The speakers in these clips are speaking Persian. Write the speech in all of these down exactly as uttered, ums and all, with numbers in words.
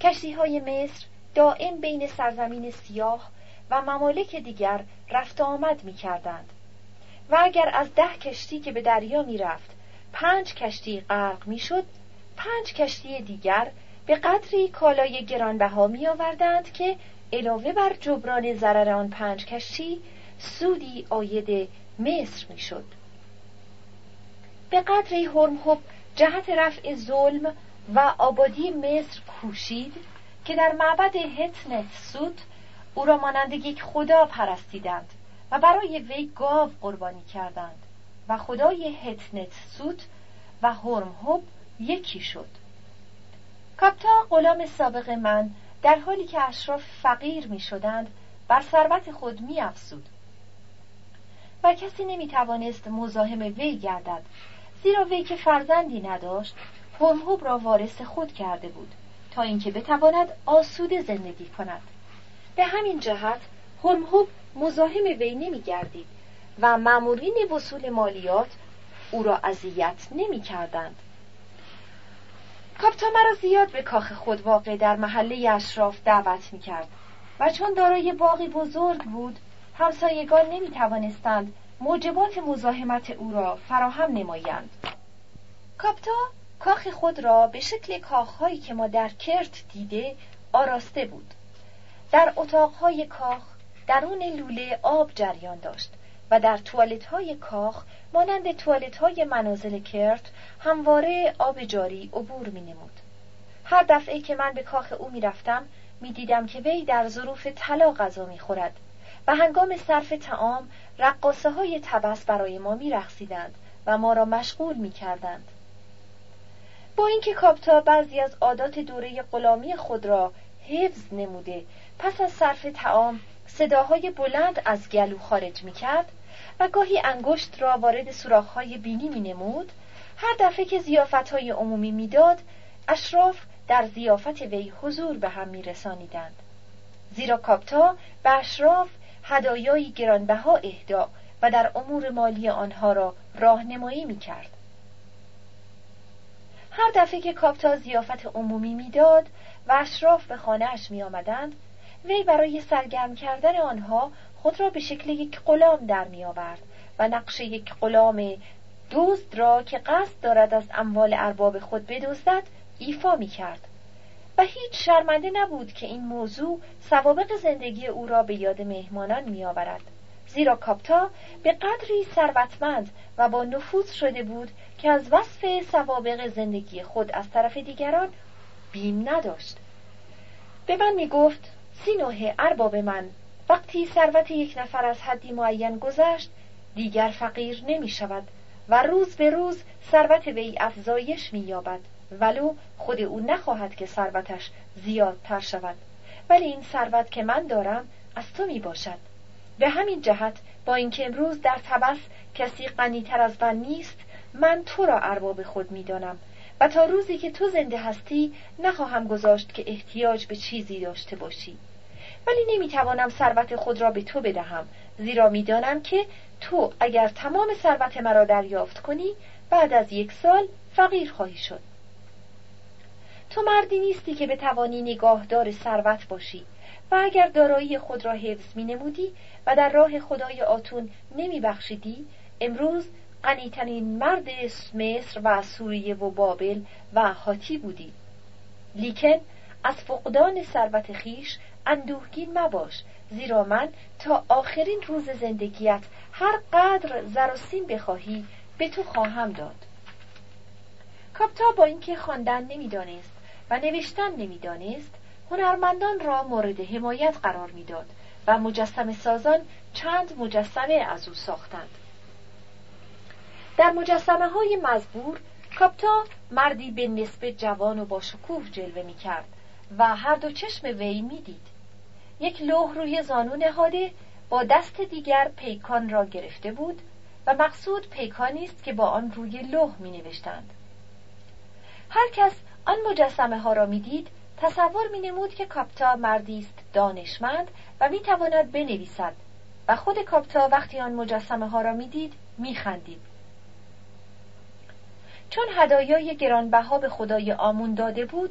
کشتی‌های مصر دائم بین سرزمین سیاه و ممالک دیگر رفت آمد می‌کردند و اگر از ده کشتی که به دریا می‌رفت پنج کشتی غرق می‌شد، پنج کشتی دیگر به قدری کالای گرانبها می‌آوردند که علاوه بر جبران ضرر آن پنج کشتی سودی عاید مصر می‌شد. به قدری هرمهب جهت رفع ظلم و آبادی مصر کوشید که در معبد هتنت سوت او را مانند یک خدا پرستیدند و برای وی گاو قربانی کردند و خدای هتنت سوت و هرمهب یکی شد. کاپتا غلام سابق من در حالی که اشراف فقیر می شدند بر ثروت خود می افزود و کسی نمی توانست مزاحم وی گردد، زیرا وی که فرزندی نداشت هرمهب را وارث خود کرده بود تا اینکه بتواند آسوده زندگی کند. به همین جهت هرمهب مزاحم وی نمی گردید و مامورین وصول مالیات او را اذیت نمی کردند. کاپتا مرا زیاد به کاخ خود واقع در محله اشراف دعوت می کرد و چون دارای باغی بزرگ بود همسایگان نمی توانستند موجبات مزاحمت او را فراهم نمایند. کاپتا کاخ خود را به شکل کاخهایی که ما در کرت دیده آراسته بود. در اتاقهای کاخ درون لوله آب جریان داشت و در توالت‌های کاخ مانند توالت‌های منازل کرت همواره آب جاری عبور می‌نمود. هر دفعه که من به کاخ او می‌رفتم می‌دیدم که وی در ظروف طلا غذا می‌خورد و هنگام صرف طعام رقاصه‌های طبس برای ما می‌رقصیدند و ما را مشغول می‌کردند. با اینکه کاپتا بعضی از عادات دوره غلامی خود را حفظ نموده، پس از صرف طعام صداهای بلند از گلو خارج می‌کرد و گاهی انگشت را وارد سوراخ‌های بینی می‌نمود، هر دفعه که ضیافت‌های عمومی می‌داد، اشراف در ضیافت وی حضور به هم می‌رسانیدند، زیرا کاپتا به اشراف هدایایی گرانبها اهدا و در امور مالی آنها را راهنمایی می‌کرد. هر دفعه که کاپتا ضیافت عمومی می‌داد و اشراف به خانه‌اش می‌آمدند، وی برای سرگرم کردن آنها خود را به شکل یک غلام در می‌آورد و نقش یک غلام دزد را که قصد دارد از اموال ارباب خود بدزدد ایفا می‌کرد و هیچ شرمنده نبود که این موضوع سوابق زندگی او را به یاد مهمانان می‌آورد، زیرا کاپتا به قدری ثروتمند و با نفوذ شده بود که از وصف سوابق زندگی خود از طرف دیگران بیم نداشت. به من می‌گفت: سینوه ارباب من، وقتی ثروت یک نفر از حدی معین گذشت دیگر فقیر نمی شود و روز به روز ثروت وی افزایش می یابد، ولو خود او نخواهد که ثروتش زیادتر شود، ولی این ثروت که من دارم از تو می باشد. به همین جهت با اینکه امروز در طبس کسی غنی‌تر از من نیست، من تو را ارباب خود می دانم و تا روزی که تو زنده هستی نخواهم گذاشت که احتیاج به چیزی داشته باشی، ولی نمیتوانم ثروت خود را به تو بدهم، زیرا میدانم که تو اگر تمام ثروت مرا دریافت کنی بعد از یک سال فقیر خواهی شد. تو مردی نیستی که بتوانی نگاهدار ثروت باشی و اگر دارایی خود را حفظ می نمودی و در راه خدای آتون نمی بخشیدی، امروز غنی‌ترین مرد مصر و سوریه و بابل و حاتی بودی. لیکن از فقدان ثروت خیش اندوهگین مباش، زیرا من تا آخرین روز زندگیت هر قدر زر و سیم بخواهی به تو خواهم داد. کاپتا با اینکه خواندن نمیدانست و نوشتن نمیدانست، هنرمندان را مورد حمایت قرار میداد و مجسمه سازان چند مجسمه از او ساختند. در مجسمه های مزبور کاپتا مردی به نسبت جوان و با شکوه جلوه می کرد و هر دو چشم وی می دید. یک لوح روی زانو نهاده با دست دیگر پیکان را گرفته بود و مقصود پیکانی است که با آن روی لوح می نوشتند. هر کس آن مجسمه ها را می دید تصور می نمود که کاپتا مردی است دانشمند و می تواند بنویسد و خود کاپتا وقتی آن مجسمه ها را می دید می خندید. چون هدایای گرانبها به خدای آمون داده بود،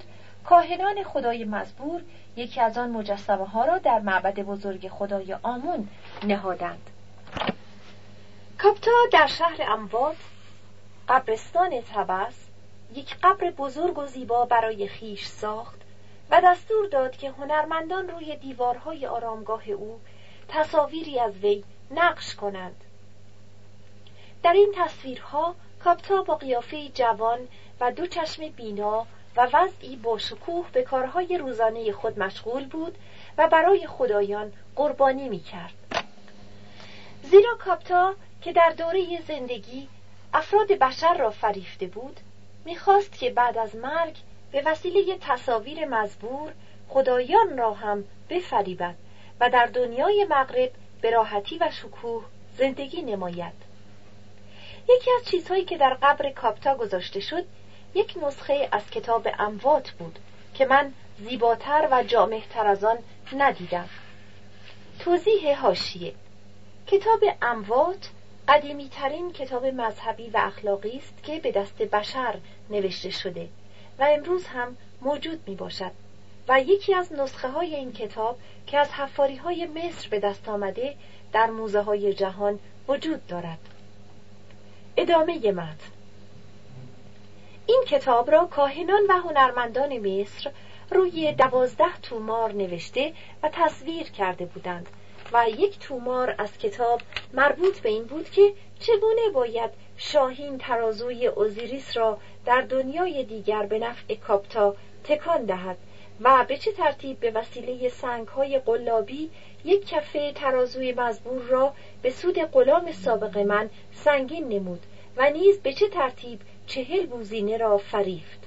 کاهنان خدای مزبور یکی از آن مجسمه ها را در معبد بزرگ خدای آمون نهادند. کاپتا در شهر اموات، قبرستان طبس، یک قبر بزرگ و زیبا برای خیش ساخت و دستور داد که هنرمندان روی دیوارهای آرامگاه او تصاویری از وی نقش کنند. در این تصویرها کاپتا با قیافه جوان و دو چشم بینا و وضعی با شکوه به کارهای روزانه خود مشغول بود و برای خدایان قربانی می‌کرد. زیرا کاپتا که در دوره زندگی افراد بشر را فریفته بود، می‌خواست که بعد از مرگ به وسیله تصاویر مزبور خدایان را هم بفریبد و در دنیای مغرب به راحتی و شکوه زندگی نماید. یکی از چیزهایی که در قبر کاپتا گذاشته شد یک نسخه از کتاب اموات بود که من زیباتر و جامع‌تر از آن ندیدم. توضیح حاشیه: کتاب اموات قدیمی ترین کتاب مذهبی و اخلاقی است که به دست بشر نوشته شده و امروز هم موجود می باشد و یکی از نسخه های این کتاب که از حفاری های مصر به دست آمده در موزه های جهان وجود دارد. ادامه متن: این کتاب را کاهنان و هنرمندان مصر روی دوازده تومار نوشته و تصویر کرده بودند و یک تومار از کتاب مربوط به این بود که چگونه باید شاهین ترازوی اوزیریس را در دنیای دیگر به نفع کاپتا تکان دهد و به چه ترتیب به وسیله سنگ‌های قلابی یک کفه ترازوی مزبور را به سود غلام سابق من سنگین نمود و نیز به چه ترتیب چهل بوزینه را فریفت.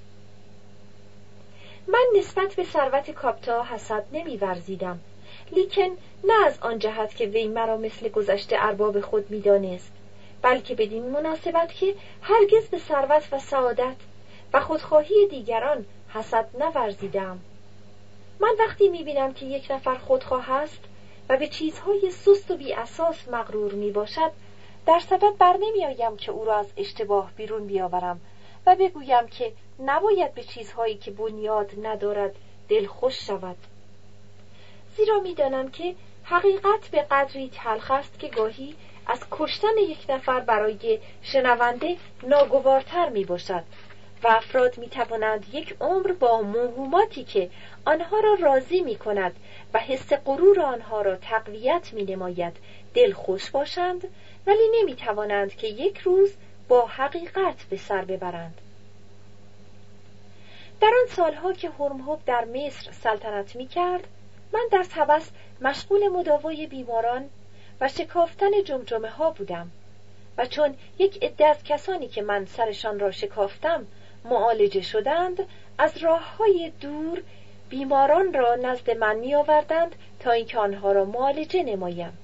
من نسبت به ثروت کاپتا حسد نمی ورزیدم، لیکن نه از آن جهت که وی مرا مثل گذشته ارباب خود می دانست، بلکه بدین مناسبت که هرگز به ثروت و سعادت و خودخواهی دیگران حسد نورزیدم. من وقتی می بینم که یک نفر خودخواه است و به چیزهای سست و بی اساس مغرور می باشد، در صدد بر نمی آیم که او را از اشتباه بیرون بیاورم و بگویم که نباید به چیزهایی که بنیاد ندارد دلخوش شود. زیرا می دانم که حقیقت به قدری تلخ است که گاهی از کشتن یک نفر برای شنونده ناگوارتر می باشد و افراد می توانند یک عمر با موهوماتی که آنها را راضی می کند و حس غرور آنها را تقویت می نماید دلخوش باشند، ولی نمی توانند که یک روز با حقیقت به سر ببرند. در آن سالها که هرمهب در مصر سلطنت می کرد، من در طبس مشغول مداوای بیماران و شکافتن جمجمه ها بودم و چون یک عده از کسانی که من سرشان را شکافتم معالجه شدند، از راههای دور بیماران را نزد من می آوردند تا اینکه آنها را معالجه نمایم.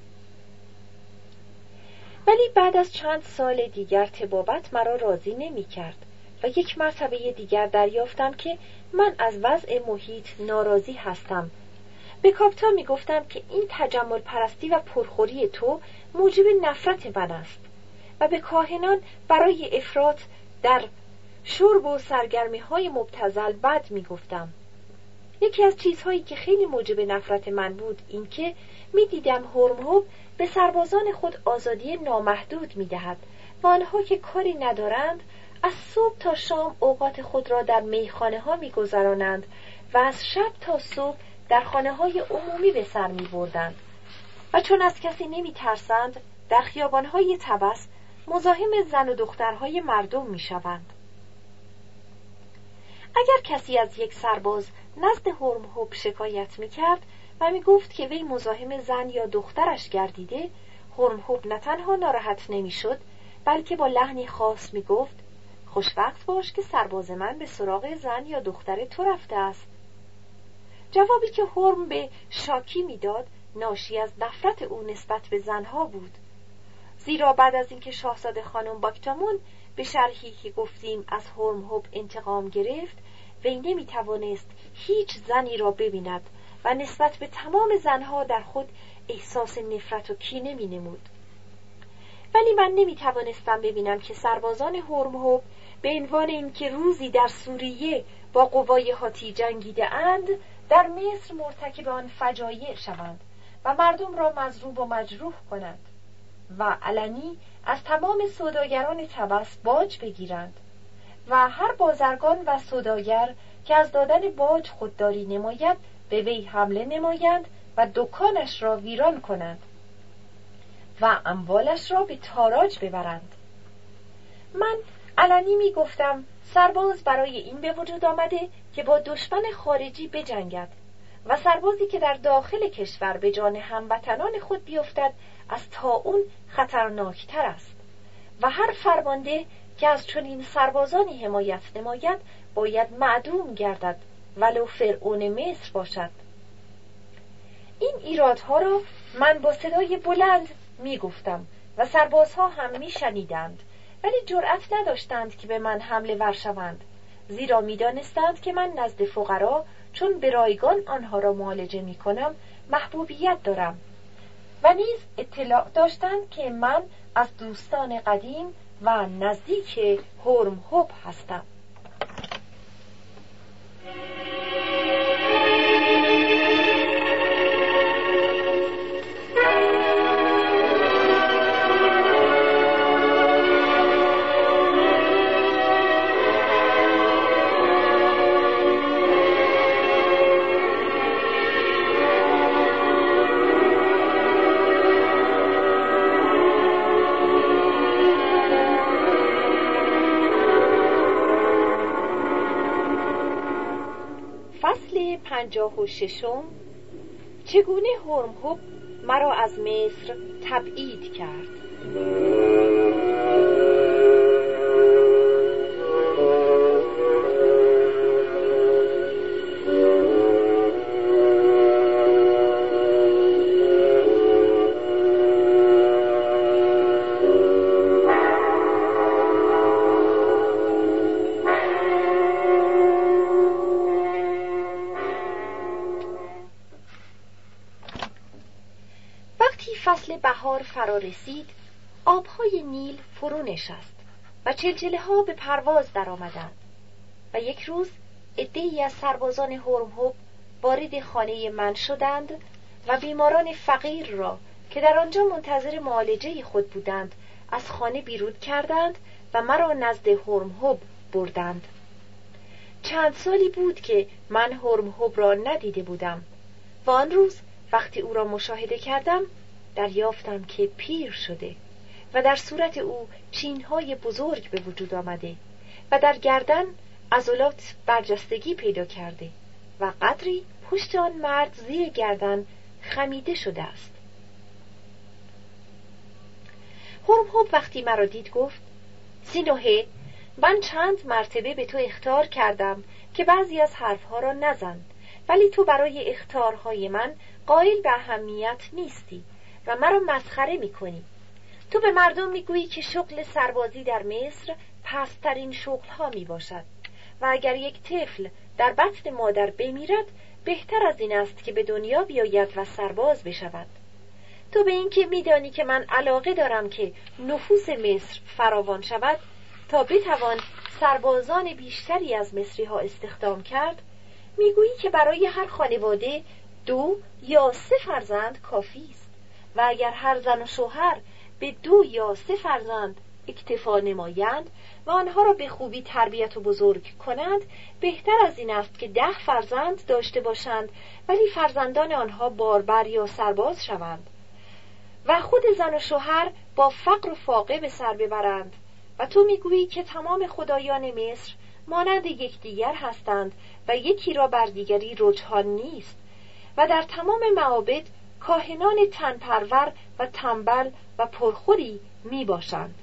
ولی بعد از چند سال دیگر طبابت مرا راضی نمی کرد و یک مرتبه دیگر دریافتم که من از وضع محیط ناراضی هستم. به کاپتا می گفتم که این تجمل پرستی و پرخوری تو موجب نفرت من است و به کاهنان برای افراط در شرب و سرگرمی های مبتذل بد می گفتم. یکی از چیزهایی که خیلی موجب نفرت من بود این که می دیدم هرمهب به سربازان خود آزادی نامحدود می دهد و آنها که کاری ندارند از صبح تا شام اوقات خود را در میخانه ها می گذرانند و از شب تا صبح در خانه های عمومی به سر می بردند و چون از کسی نمی ترسند در خیابان های طبس مزاحم زن و دخترهای مردم می شوند. اگر کسی از یک سرباز نزد هرمهب شکایت می کرد و می گفت که وی مزاحم زن یا دخترش گردیده، هرمهب نه تنها ناراحت نمی شد بلکه با لحنی خاص می گفت خوشوقت باش که سرباز من به سراغ زن یا دختر تو رفته است. جوابی که هرم به شاکی میداد ناشی از نفرت او نسبت به زنها بود، زیرا بعد از اینکه شاهزاده خانم باکتامون به شرحی که گفتیم از هرمهب انتقام گرفت، وی نمیتوانست هیچ زنی را ببیند و نسبت به تمام زنها در خود احساس نفرت و کینه می نمود. ولی من نمیتوانستم ببینم که سربازان هرمهب به عنوان اینکه روزی در سوریه با قوای هاتی جنگیده اند در مصر مرتکب آن فجایع شوند و مردم را مضروب و مجروح کنند و علنی از تمام سوداگران طبس باج بگیرند و هر بازرگان و سوداگر که از دادن باج خودداری نماید به وی حمله نمایند و دکانش را ویران کنند و اموالش را به تاراج ببرند. من علنی می گفتم سرباز برای این به وجود آمده که با دشمن خارجی بجنگد و سربازی که در داخل کشور به جان هموطنان خود بیفتد از طاعون خطرناکتر است و هر فرمانده که از چنین سربازانی حمایت نماید باید معدوم گردد ولو فرعون مصر باشد. این ایرادها را من با صدای بلند می گفتم و سربازها هم می شنیدند، ولی جرأت نداشتند که به من حمله ور شوند، زیرا می دانستند که من نزد فقرا چون به رایگان آنها را معالجه می کنم محبوبیت دارم و نیز اطلاع داشتند که من از دوستان قدیم و نزدیک هرمهب هستم. پنجاه و ششم چگونه هرمهب مرا از مصر تبعید کرد. فصل بهار فرا رسید، آبهای نیل فرو نشست و چلچله ها به پرواز در آمدند و یک روز عده‌ای از سربازان هرمهب وارد خانه من شدند و بیماران فقیر را که در آنجا منتظر معالجه خود بودند از خانه بیرون کردند و مرا نزد هرمهب بردند. چند سالی بود که من هرمهب را ندیده بودم و آن روز وقتی او را مشاهده کردم دریافتم که پیر شده و در صورت او چینهای بزرگ به وجود آمده و در گردن عضلات برجستگی پیدا کرده و قدری پشت آن مرد زیر گردن خمیده شده است. هرمهب وقتی مرا دید گفت: سینوهه، من چند مرتبه به تو اخطار کردم که بعضی از حرفها را نزن، ولی تو برای اخطارهای من قائل به اهمیت نیستی و مرا مسخره میکنی. تو به مردم میگویی که شغل سربازی در مصر پست‌ترین شغلها میباشد و اگر یک طفل در بطن مادر بمیرد بهتر از این است که به دنیا بیاید و سرباز بشود. تو به این که میدانی که من علاقه دارم که نفوس مصر فراوان شود تا بتوان سربازان بیشتری از مصری ها استخدام کرد، میگویی که برای هر خانواده دو یا سه فرزند کافی است و اگر هر زن و شوهر به دو یا سه فرزند اکتفا نمایند و آنها را به خوبی تربیت و بزرگ کنند بهتر از این است که ده فرزند داشته باشند ولی فرزندان آنها باربر یا سرباز شوند و خود زن و شوهر با فقر و فاقه به سر ببرند. و تو میگویی که تمام خدایان مصر مانند یکدیگر هستند و یکی را بر دیگری رجحان نیست و در تمام معابد کاهنان تنپرور و تنبل و پرخوری می باشند.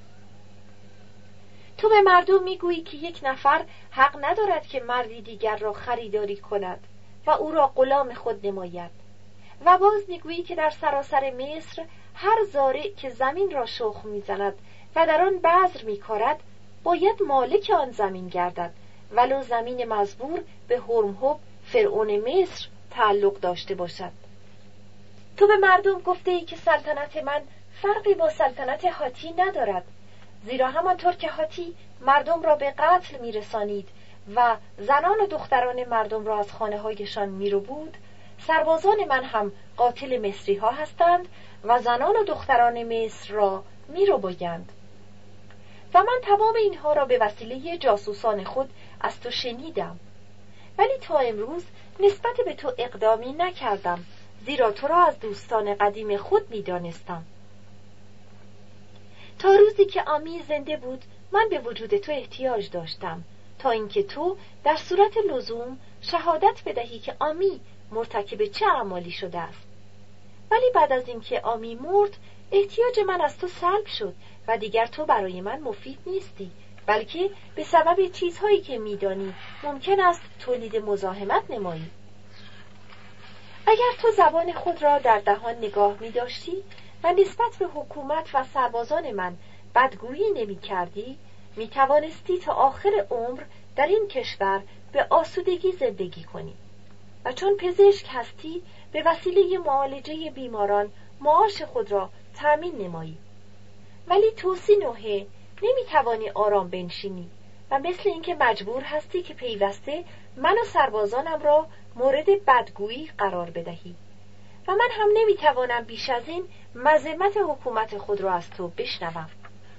تو به مردم می گویی که یک نفر حق ندارد که مردی دیگر را خریداری کند و او را غلام خود نماید و باز می گویی که در سراسر مصر هر زارع که زمین را شخم می زند و در آن بذر می کارد باید مالک آن زمین گردد ولو زمین مزبور به هرمهب فرعون مصر تعلق داشته باشد. تو به مردم گفته ای که سلطنت من فرقی با سلطنت هاتی ندارد، زیرا همانطور که هاتی مردم را به قتل میرسانید و زنان و دختران مردم را از خانه هایشان می رو بود، سربازان من هم قاتل مصری ها هستند و زنان و دختران مصر را می رو بایند. و من تمام اینها را به وسیله جاسوسان خود از تو شنیدم، ولی تا امروز نسبت به تو اقدامی نکردم، زیرا تو را از دوستان قدیم خود می دانستم. تا روزی که آمی زنده بود من به وجود تو احتیاج داشتم، تا اینکه تو در صورت لزوم شهادت بدهی که آمی مرتکب چه اعمالی شده است. ولی بعد از اینکه آمی مرد احتیاج من از تو سلب شد و دیگر تو برای من مفید نیستی، بلکه به سبب چیزهایی که میدانی ممکن است تولید مزاحمت نمایی. اگر تو زبان خود را در دهان نگاه می داشتی و نسبت به حکومت و سربازان من بدگویی نمی کردی، می توانستی تا آخر عمر در این کشور به آسودگی زندگی کنی و چون پزشک هستی به وسیله معالجه بیماران معاش خود را تأمین نمایی. ولی تو سینوهه نمی توانی آرام بنشینی و مثل اینکه مجبور هستی که پیوسته من و سربازانم را مورد بدگویی قرار بدهی و من هم نمی توانم بیش از این مذمت حکومت خود را از تو بشنوم.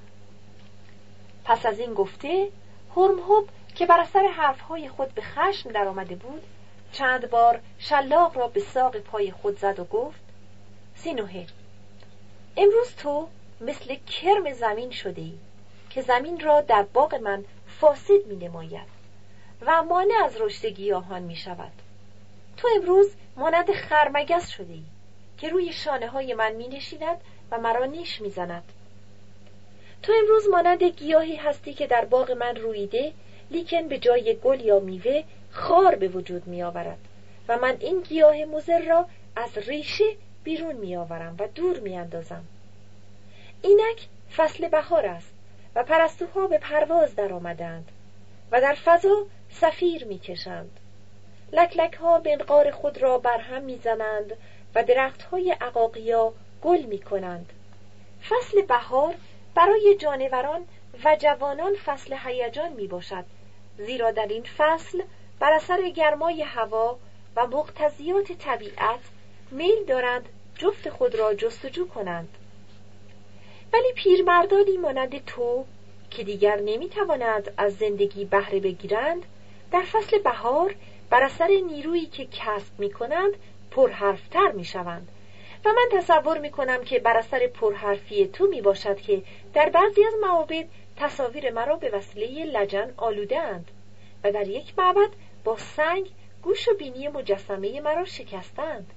پس از این گفته هرمهب که بر اثر حرفهای خود به خشم در آمده بود چند بار شلاق را به ساق پای خود زد و گفت: سینوهه، امروز تو مثل کرم زمین شده ای که زمین را در باغ من فاسد می نماید و مانع از رشد گیاهان می شود. تو امروز مانند خرمگس شده ای که روی شانه های من می نشیند و مرا نیش می زند. تو امروز مانند گیاهی هستی که در باغ من رویده، لیکن به جای گل یا میوه خار به وجود می آورد و من این گیاه مضر را از ریشه بیرون می آورم و دور می اندازم. اینک فصل بهار است و پرستوها به پرواز در آمدند و در فضا صفیر می کشند. لکلک ها منقار خود را برهم می زنند و درخت های عقاقیا گل می کنند. فصل بهار برای جانوران و جوانان فصل هیجان می باشد، زیرا در این فصل بر اثر گرمای هوا و مقتضیات طبیعت میل دارند جفت خود را جستجو کنند. ولی پیرمردانی مانند تو که دیگر نمی توانند از زندگی بهره بگیرند، در فصل بهار بر اثر نیرویی که کسب می کنند پرحرفتر می شوند و من تصور می کنم که بر اثر پرحرفی تو می باشد که در بعضی از معابد تصاویر مرا به وسیله لجن آلوده اند و در یک معبد با سنگ گوش و بینی مجسمه مرا شکستند.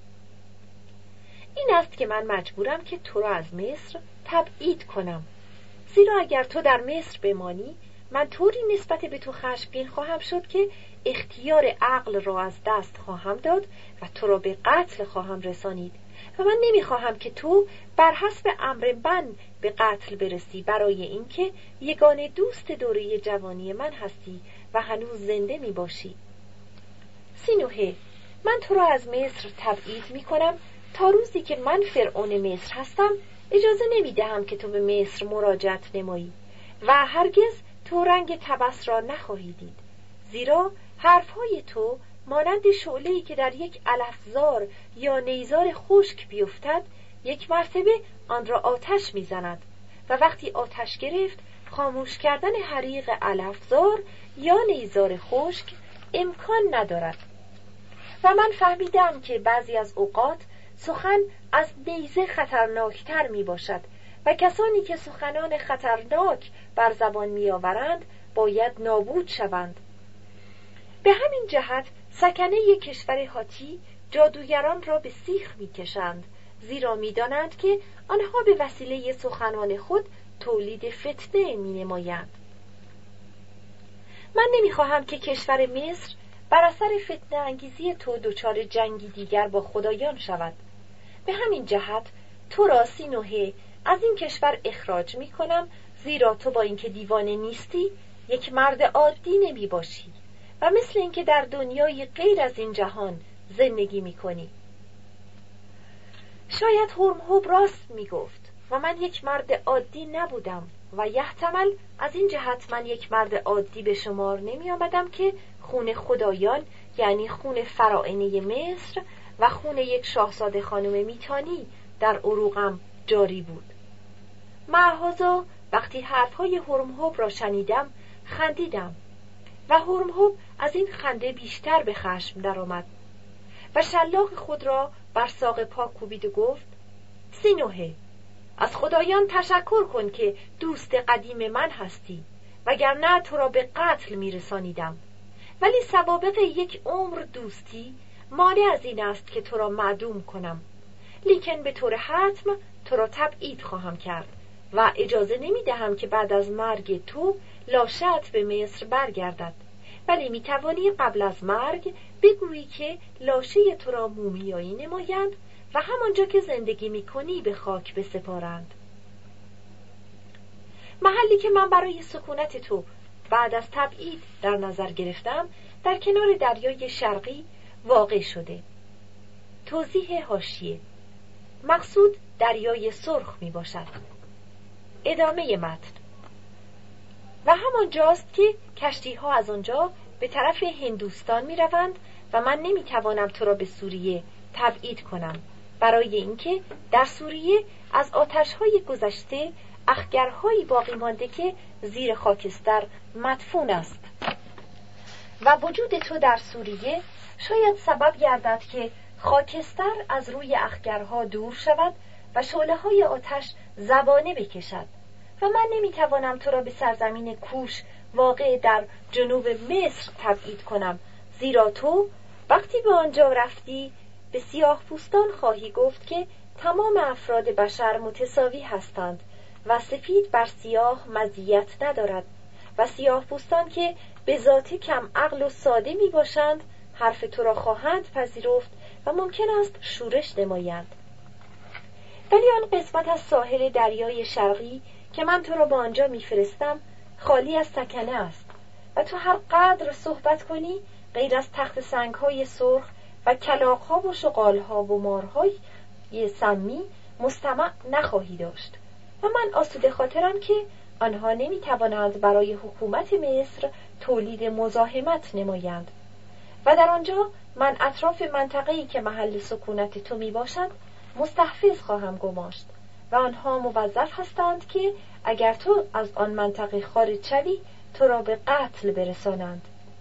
این است که من مجبورم که تو را از مصر تبعید کنم، زیرا اگر تو در مصر بمانی من طوری نسبت به تو خشمگین خواهم شد که اختیار عقل را از دست خواهم داد و تو را به قتل خواهم رسانید و من نمیخواهم که تو بر حسب امر من به قتل برسی، برای اینکه یگانه دوست دوره جوانی من هستی و هنوز زنده می باشی. سینوهه، من تو را از مصر تبعید می کنم تا روزی که من فرعون مصر هستم اجازه نمی دهم که تو به مصر مراجعت نمایی و هرگز تو رنگ تبس را نخواهی دید، زیرا حرفهای تو مانند شعله‌ای که در یک علفزار یا نیزار خشک بیفتد یک مرتبه آن را آتش می‌زند و وقتی آتش گرفت خاموش کردن حریق علفزار یا نیزار خشک امکان ندارد. و من فهمیدم که بعضی از اوقات سخن از نیزه خطرناکتر می باشد و کسانی که سخنان خطرناک بر زبان می آورند باید نابود شوند. به همین جهت سکنه یک کشور هاتی جادوگران را به سیخ می کشند، زیرا می دانند که آنها به وسیله سخنان خود تولید فتنه می نمایند. من نمی خواهم که کشور مصر بر اثر فتنه انگیزی تو دچار جنگی دیگر با خدایان شود. به همین جهت تو را سینوهه از این کشور اخراج می کنم، زیرا تو با اینکه دیوانه نیستی یک مرد عادی نمی باشی و مثل اینکه در دنیای غیر از این جهان زندگی می کنی. شاید هرمهب راست می گفت و من یک مرد عادی نبودم و یحتمل از این جهت من یک مرد عادی به شمار نمی آمدم که خون خدایان یعنی خون فراعنه مصر و خون یک شاهزاده خانم میتانی در عروقم جاری بود. معهازا وقتی حرفهای هرمهب را شنیدم خندیدم و هرمهب از این خنده بیشتر به خشم درآمد و شلاق خود را بر ساق پا کوبید و گفت: سینوهه، از خدایان تشکر کن که دوست قدیم من هستی، وگرنه تو را به قتل میرسانیدم. ولی سوابق یک عمر دوستی مانع از این است که تو را معدوم کنم، لیکن به طور حتم تو را تبعید خواهم کرد و اجازه نمی دهم که بعد از مرگ تو لاشه‌ات به مصر برگردد، ولی می توانی قبل از مرگ بگویی که لاشه تو را مومیایی نمایند و همانجا که زندگی می کنی به خاک بسپارند. محلی که من برای سکونت تو بعد از تبعید در نظر گرفتم در کنار دریای شرقی واقع شده. توضیح حاشیه: مقصود دریای سرخ می باشد. ادامه متن: و همانجاست که کشتی ها از آنجا به طرف هندوستان می روند و من نمی توانم تو را به سوریه تبعید کنم، برای اینکه در سوریه از آتش های گذشته اخگرهایی باقی مانده که زیر خاکستر مدفون است و وجود تو در سوریه شاید سبب گردد که خاکستر از روی اخگرها دور شود و شعله های آتش زبانه بکشد و من نمیتوانم تو را به سرزمین کوش واقع در جنوب مصر تبعید کنم، زیرا تو وقتی به آنجا رفتی به سیاه پوستان خواهی گفت که تمام افراد بشر متساوی هستند و سفید بر سیاه مزیت ندارد و سیاه پوستان که به ذات کم عقل و ساده می باشند حرف تو را خواهند پذیرفت و ممکن است شورش نمایند. ولی آن قسمت از ساحل دریای شرقی که من تو را با آنجا میفرستم خالی از سکنه است و تو هر قدر صحبت کنی غیر از تخت سنگ‌های سرخ و کلاغ‌ها و شغال‌ها و مارهای سمی مستمع نخواهی داشت و من آسوده خاطرم که آنها نمی‌توانند برای حکومت مصر تولید مزاحمت نمایند و در آنجا من اطراف منطقه‌ای که محل سکونت تو می باشد مستحفظ خواهم گماشت و آنها موظف هستند که اگر تو از آن منطقه خارج شوی تو را به قتل برسانند.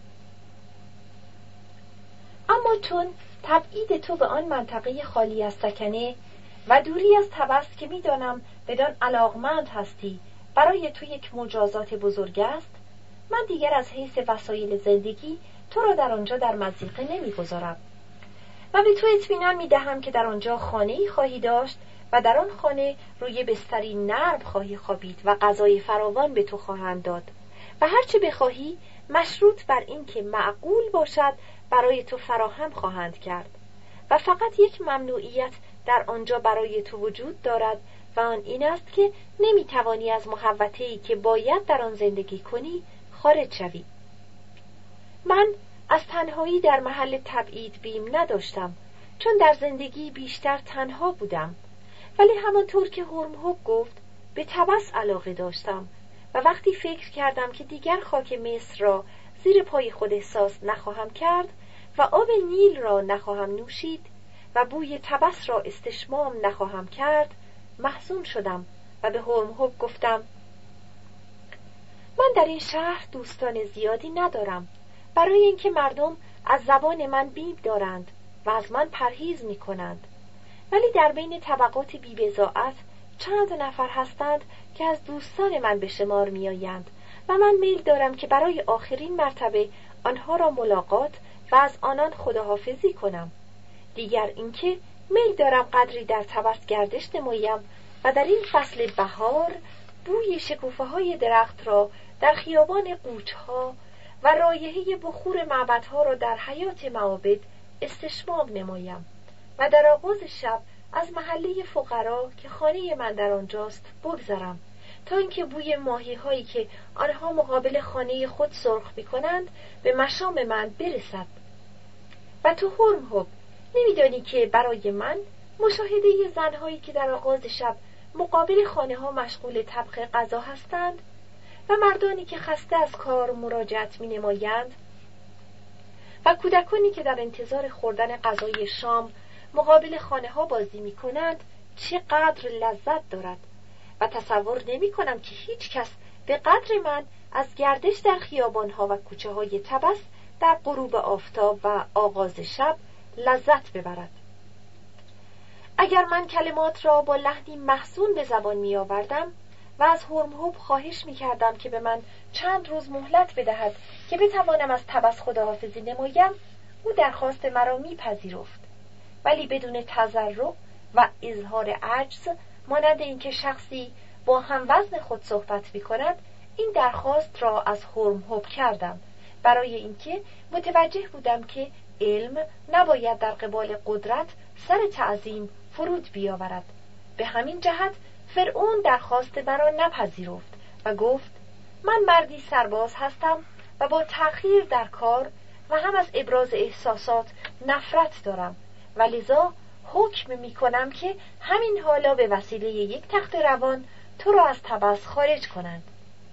اما چون تبعید تو به آن منطقه خالی از سکنه و دوری از طبس که می دانم بدان علاقمند هستی برای تو یک مجازات بزرگ است، من دیگر از حیث وسایل زندگی تو را در آنجا در مضیقه نمیگذارم و به تو اطمینان میدهم که در آنجا خانه‌ای خواهی داشت و در آن خانه روی بستری نرم خواهی خوابید و غذای فراوان به تو خواهند داد و هرچه بخواهی مشروط بر این که معقول باشد برای تو فراهم خواهند کرد و فقط یک ممنوعیت در آنجا برای تو وجود دارد و آن این است که نمیتوانی از محوطه‌ای که باید در آن زندگی کنی خارج شوی. من از تنهایی در محل تبعید بیم نداشتم، چون در زندگی بیشتر تنها بودم، ولی همانطور که هرمهب گفت به طبس علاقه داشتم و وقتی فکر کردم که دیگر خاک مصر را زیر پای خود احساس نخواهم کرد و آب نیل را نخواهم نوشید و بوی طبس را استشمام نخواهم کرد محزون شدم و به هرمهب گفتم: من در این شهر دوستان زیادی ندارم، برای اینکه مردم از زبان من بیم دارند و از من پرهیز می کنند، ولی در بین طبقات بی‌بضاعت چند نفر هستند که از دوستان من به شمار می آیند و من میل دارم که برای آخرین مرتبه آنها را ملاقات و از آنان خداحافظی کنم. دیگر اینکه میل دارم قدری در طبس گردش نمایم و در این فصل بهار بوی شکوفه های درخت را در خیابان قوچها و رایحه بخور معبدها را در حیات معابد استشمام نمایم و در آغاز شب از محله فقرا که خانه من در آنجاست بگذرم تا اینکه بوی ماهی هایی که آنها مقابل خانه خود سرخ می کنند به مشام من برسد. و تو هرمهب نمیدانی که برای من مشاهده زنهایی که در آغاز شب مقابل خانه ها مشغول طبخ غذا هستند و مردانی که خسته از کار مراجعت می نمایند و کودکانی که در انتظار خوردن غذای شام مقابل خانه ها بازی می کنند چقدر لذت دارد و تصور نمی کنم که هیچ کس به قدر من از گردش در خیابان ها و کوچه های طبس در غروب آفتاب و آغاز شب لذت ببرد. اگر من کلمات را با لحنی محزون به زبان می آوردم و از هرمهوب خواهش می کردم که به من چند روز مهلت بدهد که بتوانم از طبس خداحافظی نمایم، او درخواست مرا می پذیرفت، ولی بدون تضرع و اظهار عجز، مانند اینکه شخصی با هم وزن خود صحبت می کند. این درخواست را از هرمهوب کردم برای اینکه متوجه بودم که علم نباید در قبال قدرت سر تعظیم فرود بیاورد. به همین جهت فرعون درخواست مرا نپذیرفت و گفت من مردی سرباز هستم و با تأخیر در کار و هم از ابراز احساسات نفرت دارم و لذا حکم می کنم که همین حالا به وسیله یک تخت روان تو را از طبس خارج کنند.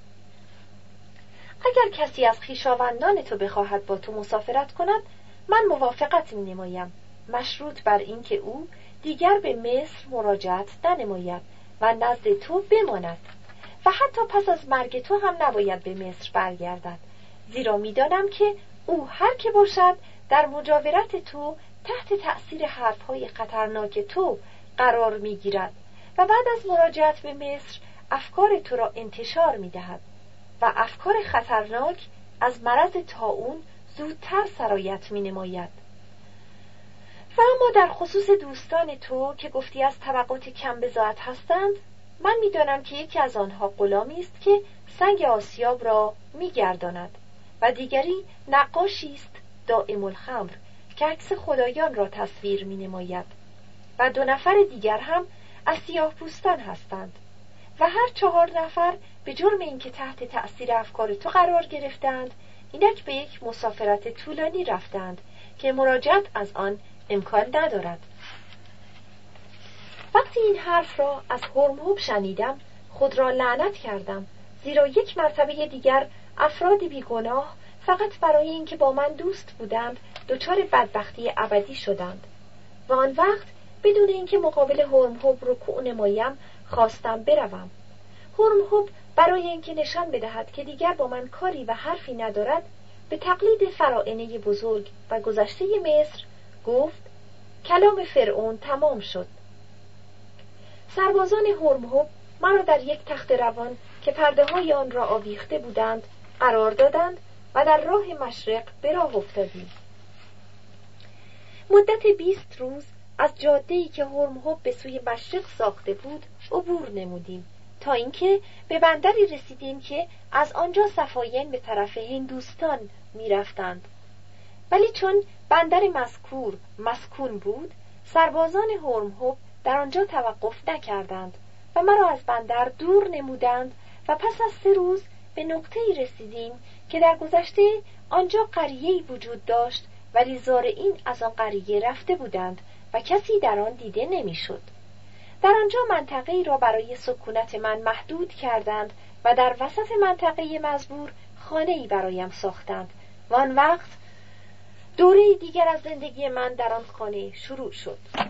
اگر کسی از خویشاوندان تو بخواهد با تو مسافرت کند، من موافقت می نمایم، مشروط بر این که او دیگر به مصر مراجعت ننماید و نزد تو بماند و حتی پس از مرگ تو هم نباید به مصر برگردد، زیرا می دانم که او هر که باشد در مجاورت تو تحت تأثیر حرفهای خطرناک تو قرار می گیرد و بعد از مراجعت به مصر افکار تو را انتشار می دهد و افکار خطرناک از مرض طاعون زودتر سرایت می نماید. و اما در خصوص دوستان تو که گفتی از طبقات کم بضاعت هستند، من می دانم که یکی از آنها غلامی است که سنگ آسیاب را می گرداند و دیگری نقاشی است دائم الخمر که عکس خدایان را تصویر می نماید و دو نفر دیگر هم از سیاه پوستان هستند و هر چهار نفر به جرم اینکه تحت تأثیر افکار تو قرار گرفتند، اینک به یک مسافرت طولانی رفتند که مراجعت از آن امکان ندارد. وقتی این حرف را از هرمهوب شنیدم، خود را لعنت کردم، زیرا یک مرتبه دیگر افراد بیگناه فقط برای اینکه با من دوست بودند دچار بدبختی ابدی شدند و آن وقت بدون اینکه مقابل هرمهوب رکوع نمایم خواستم بروم. هرمهوب برای اینکه نشان بدهد که دیگر با من کاری و حرفی ندارد، به تقلید فراعنه بزرگ و گذشته مصر گفت کلام فرعون تمام شد. سربازان هرمهوب مرا در یک تخت روان که پرده های آن را آویخته بودند قرار دادند و در راه مشرق به راه افتادیم. مدت بیست روز از جاده‌ای که هرمهوب به سوی مشرق ساخته بود عبور نمودیم تا اینکه به بندری رسیدیم که از آنجا صفاین به طرف هندوستان می رفتند. ولی چون بندر مذکور مسکون بود، سربازان هرمهوب در آنجا توقف نکردند و مرا از بندر دور نمودند و پس از سه روز به نقطه‌ای رسیدیم که در گذشته آنجا قریه‌ای وجود داشت ولی زارعین از آن قریه رفته بودند و کسی در آن دیده نمی‌شد. در آنجا منطقه‌ای را برای سکونت من محدود کردند و در وسط منطقه مزبور خانه‌ای برایم ساختند و آن وقت دوره دیگر از زندگی من در آن خانه شروع شد.